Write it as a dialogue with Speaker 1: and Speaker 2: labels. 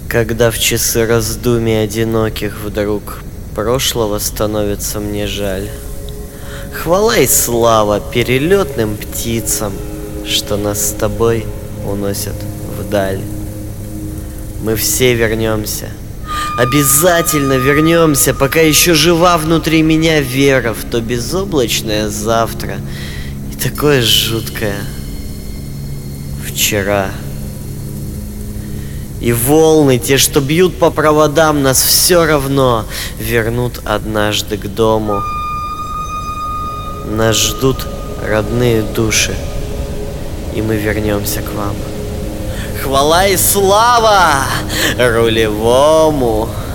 Speaker 1: Когда в часы раздумий одиноких вдруг прошлого становится мне жаль. Хвала и слава перелетным птицам, что нас с тобой уносят вдаль. Мы все вернемся, обязательно вернемся, пока еще жива внутри меня вера в то безоблачное завтра и такое жуткое вчера. И волны, те, что бьют по проводам, нас все равно вернут однажды к дому. Нас ждут родные души, и мы вернемся к вам. Хвала и слава рулевому!